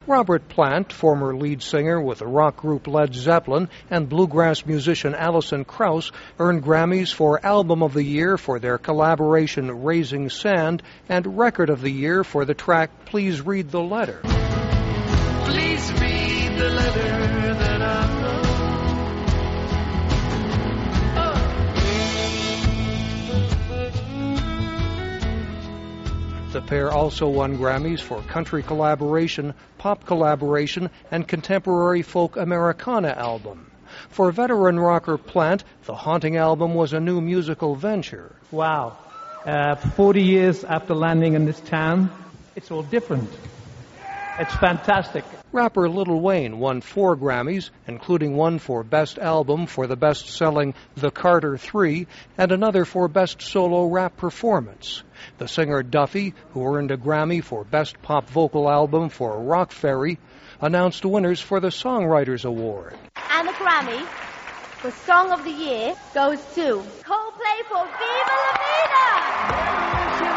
Robert Plant, former lead singer with the rock group Led Zeppelin, and bluegrass musician Alison Krauss earned Grammys for Album of the Year for their collaboration Raising Sand and Record of the Year for the track Please Read the Letter. Please read the letter that I wrote. The pair also won Grammys for country collaboration, pop collaboration, and contemporary folk Americana album. For veteran rocker Plant, the Haunting album was a new musical venture. Wow. 40 years after landing in this town, it's all different. It's fantastic. Rapper Lil Wayne won 4 Grammys, including one for Best Album for the best-selling The Carter 3 and another for Best Solo Rap Performance. The singer Duffy, who earned a Grammy for Best Pop Vocal Album for Rock Ferry, announced winners for the Songwriters Award. And the Grammy for Song of the Year goes to Coldplay for Viva La Vida!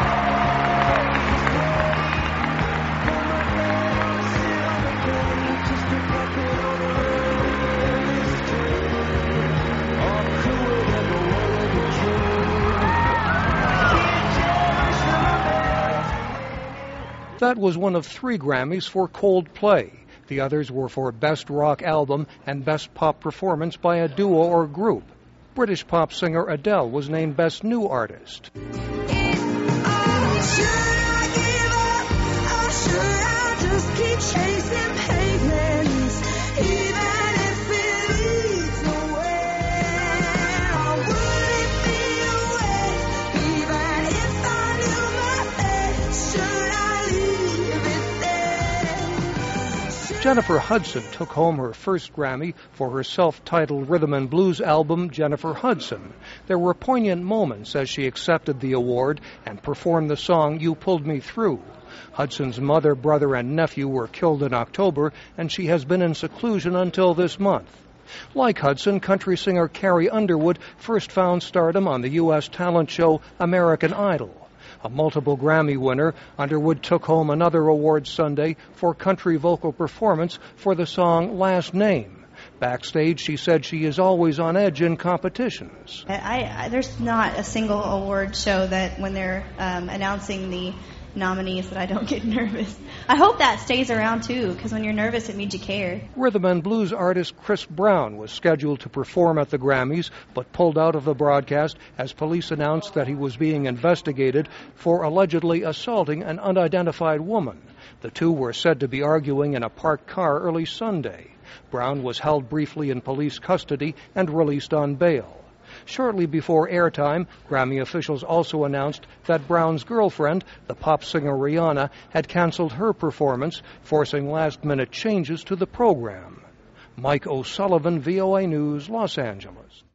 That was one of 3 Grammys for Coldplay. The others were for Best Rock Album and Best Pop Performance by a Duo or Group. British pop singer Adele was named Best New Artist. Jennifer Hudson took home her first Grammy for her self-titled rhythm and blues album, Jennifer Hudson. There were poignant moments as she accepted the award and performed the song You Pulled Me Through. Hudson's mother, brother, and nephew were killed in October, and she has been in seclusion until this month. Like Hudson, country singer Carrie Underwood first found stardom on the U.S. talent show American Idol. A multiple Grammy winner, Underwood took home another award Sunday for country vocal performance for the song Last Name. Backstage, she said she is always on edge in competitions. There's not a single award show that when they're announcing the nominees that I don't get nervous. I hope that stays around too, because when you're nervous it means you care. Rhythm and blues artist Chris Brown was scheduled to perform at the Grammys, but pulled out of the broadcast as police announced that he was being investigated for allegedly assaulting an unidentified woman. The two were said to be arguing in a parked car early Sunday. Brown was held briefly in police custody and released on bail. Shortly before airtime, Grammy officials also announced that Brown's girlfriend, the pop singer Rihanna, had canceled her performance, forcing last-minute changes to the program. Mike O'Sullivan, VOA News, Los Angeles.